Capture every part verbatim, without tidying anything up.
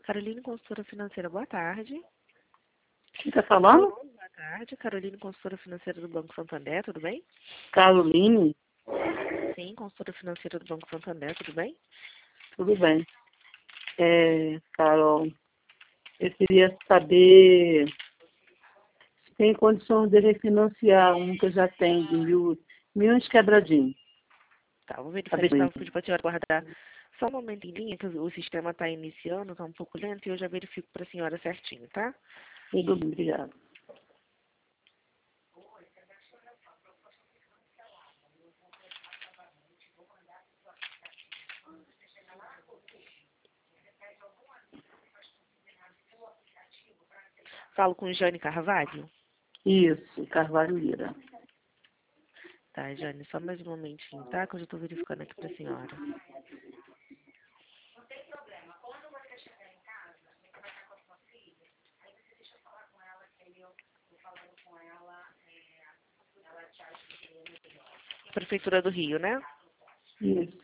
Caroline, consultora financeira, boa tarde. Quem está falando? Boa tarde, Caroline, consultora financeira do Banco Santander, tudo bem? Caroline? Sim, consultora financeira do Banco Santander, tudo bem? Tudo bem. É, Carol, eu queria saber se tem condições de refinanciar um que eu já tenho de mil, mil e quebradinho. Tá, vou Tá verificar isso bem. para pedir para a senhora guardar só um momento em linha, que o sistema está iniciando, está um pouco lento, e eu já verifico para a senhora certinho, tá? Tudo bem, obrigada. Falo com Jane Carvalho? Isso, Carvalho Lira. Tá, Jane, só mais um momentinho, tá? Que eu já estou verificando aqui para a senhora. Prefeitura do Rio, né? Isso.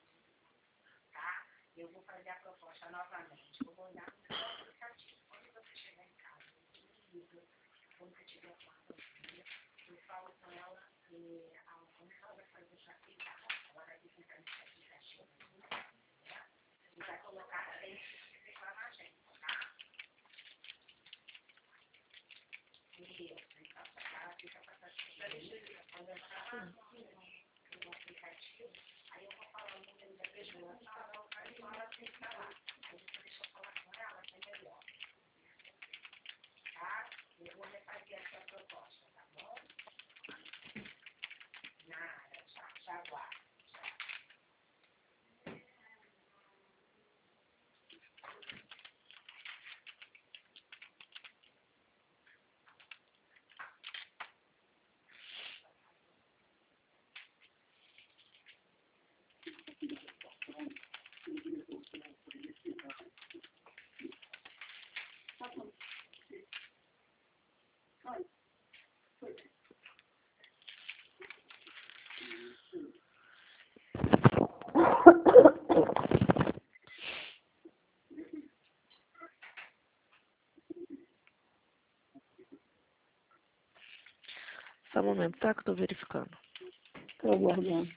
Só um momento, tá? Que eu estou verificando. Estou aguardando.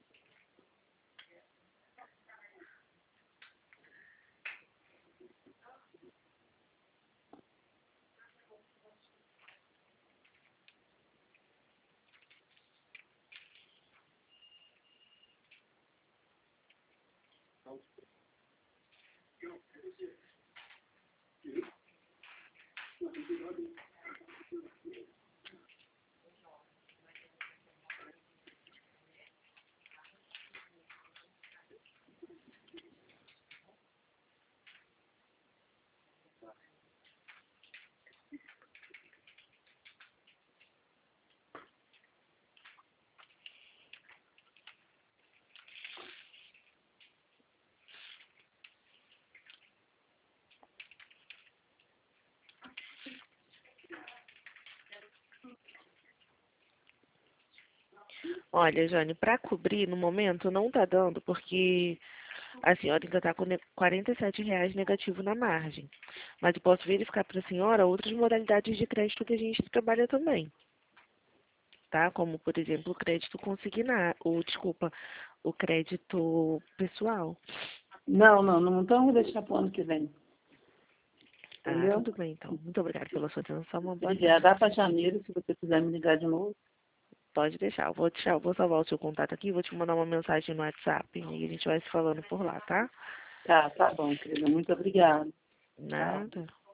Olha, Jane, para cobrir no momento não tá dando, porque a senhora ainda está com ne- quarenta e sete reais negativo na margem. Mas eu posso verificar para a senhora outras modalidades de crédito que a gente trabalha também, tá? Como, por exemplo, o crédito consignado, ou, desculpa, o crédito pessoal. Não, não, não. Então vamos deixar para o ano que vem. Ah, Entendeu? tudo bem, então. Muito obrigada pela sua atenção. Uma boa Obrigada. tarde. Dá para janeiro, se você quiser me ligar de novo. Pode deixar. Eu vou, deixar, eu vou salvar o seu contato aqui, vou te mandar uma mensagem no WhatsApp e a gente vai se falando por lá, tá? Tá, tá bom, querida. Muito obrigada. Tchau. Nada.